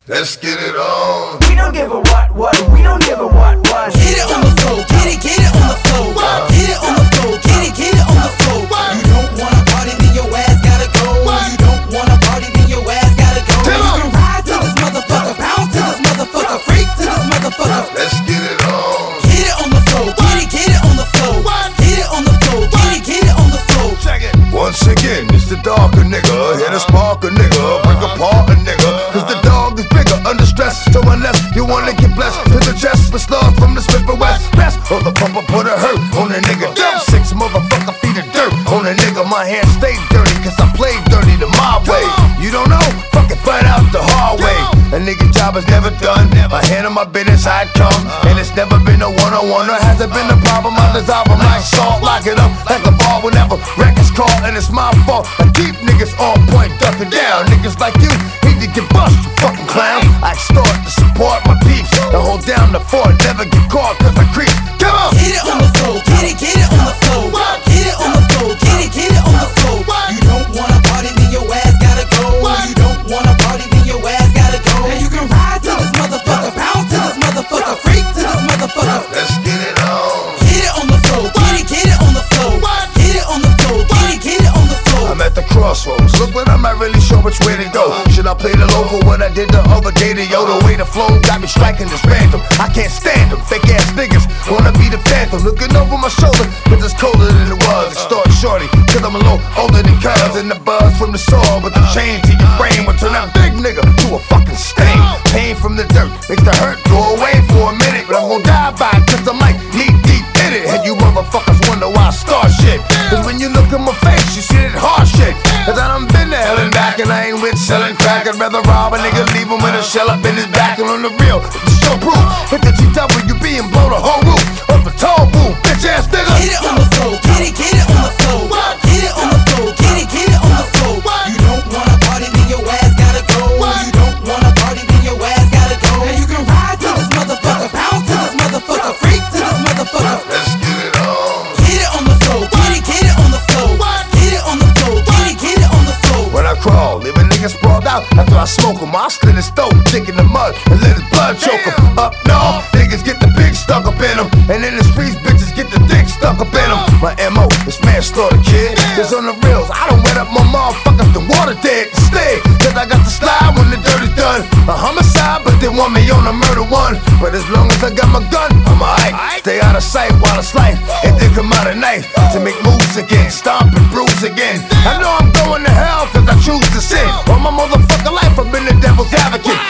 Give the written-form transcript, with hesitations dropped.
Let's get it on. We don't give a what, we don't give a what. Get it on the floor, get it on the floor. Get it on the floor, get it on the floor. You don't wanna party, then your ass gotta go. You don't wanna party, then your ass gotta go. You can ride to this motherfucker, bounce to this motherfucker, freak to this motherfucker. Let's get it on. Get it on the floor, get it on the floor. Get it on the floor, get it on the floor. Check it. Once again, it's the darker nigga. Here to spark a nigga, break apart a nigga. Cause the dog is bigger, under stress. So unless you wanna get blessed to the chest with slugs from the Smith and West. Best of the pumper put a hurt on a nigga. Dumb 6 motherfucker feet of dirt on a nigga. My hands stay dirty cause I play dirty the my way. You don't know? Fucking find out the hard way. A nigga's job is never done. I handle my business, I come. And it's never been a one-on-one. Or has it been a problem? I dissolve them like salt. Lock it up like a ball whenever records call. And it's my fault. I keep niggas on point, ducking down. Niggas like you need to get bust, you fucking clown. I start to support my peeps. To hold down the fort, never get caught cause I creep. Come on! Get it on the floor, get it on the floor. Get it on the floor, get it on the floor. You don't wanna party, then your ass gotta go. You don't wanna party, then your ass gotta go. And you can ride to this motherfucker, bounce to this motherfucker, freak to this motherfucker. Let's get it on. Get it on the floor, get it on the floor. Get it on the floor, get it on the floor. I'm at the crossroads. Look, but I'm not really sure which way to go. Should I play the local what I did the other day to yo? The way the flow got me striking this random. I can't stand them, fake ass niggas. Wanna be the phantom, looking over my shoulder, cause it's colder than it was. Extort shorty, cause I'm a little older than cuz. And the buzz from the soil, but the chain to your brain will turn that big nigga to a fucking stain. Pain from the dirt makes the hurt go away for a minute. But I'm gon' die by it cause I'm like knee deep in it. And you motherfuckers wonder why I start shit. Cause when you look at my face, you see that hard shit. Cause I done been to hell and back, and I ain't with selling crack. I'd rather rob a nigga, leave him with a shell up in his back. And on the real, it's show proof. Hit the GWB and blow the whole roof up the tall booth, bitch ass nigga. Get it on the floor, get it on the floor. Get it on the floor, get it on the floor. You don't wanna party, then your ass gotta go. You don't wanna party, then your ass gotta go. And you can ride to this motherfucker, bounce to this motherfucker, freak to this motherfucker. Let's get it on. Get it on the floor, get it on the floor. Get it on the floor, get it on the floor. When I crawl, leave a nigga sprawled out after I smoke him. I slit his throat, dick in the mud, and let his blood choke him. Up north, niggas get the big stuck up in them. And in the streets, bitches get the dick stuck up in them. My MO is manslaughter, kid. Cause on the reels, I done wet up my motherfuckers, the water dead instead. Cause I got the slide when the dirt is done. A homicide, but they want me on a murder one. But as long as I got my gun, I'm alright. Stay out of sight while it's life, and then come out a knife to make moves again, stomp and bruise again. I know I'm going to hell cause I choose to sin. All my motherfucking life I've been the devil's advocate.